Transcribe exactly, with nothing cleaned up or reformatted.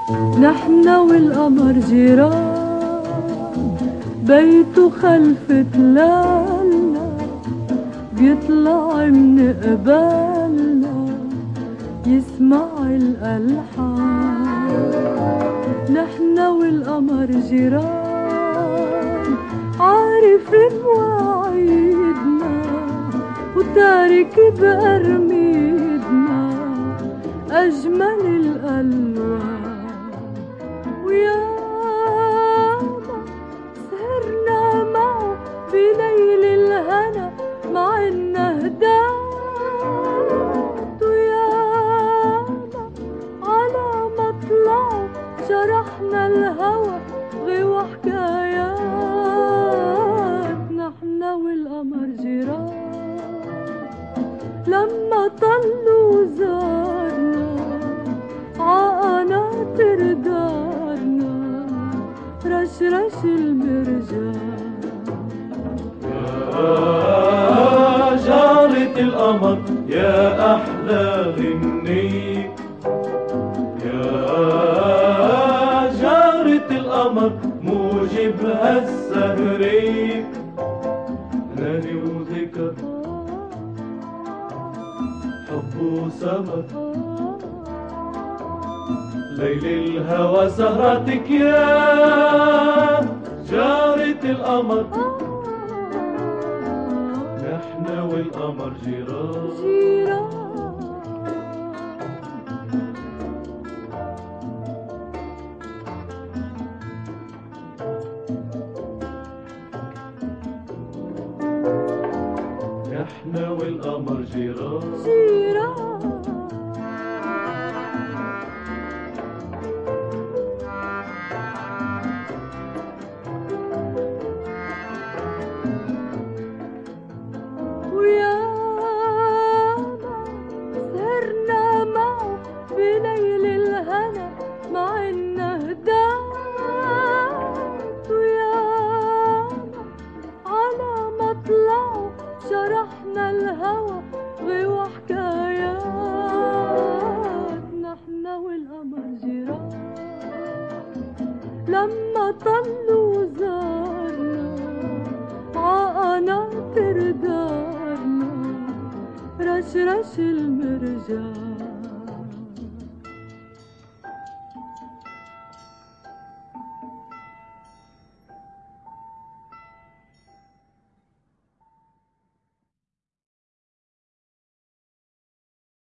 نحن والقمر جيران، بيته خلف تلالنا، بيطلع من قبالنا يسمع الألحان. نحن والقمر جيران، عارف مواعيدنا وتارك بأرميدنا أجمل الألوان. وياما سهرنا معه بليل الهنا مع النهدات، وياما على مطلعه شرحنا الهوى غوى حكايات. نحن والقمر جيران، لما طلوا زارنا عقناطر دارنا رشرش المرجان. يا جارة القمر يا أحلى غنية، يا جارة القمر موجب هالسهرية. نادي وذكر حب وسمر ليل الهوى سهرتك يا جارة القمر. نحن والقمر جيران جيران. نحن والقمر جيران جيران. وياما سهرنا معه بليل الهنا مع النهدات، وياما على مطلعه شرحنا الهوى غوى حكايات. نحن والقمر جيران، لما طلوا زارنا عقناطر دارنا رشرش المرجان.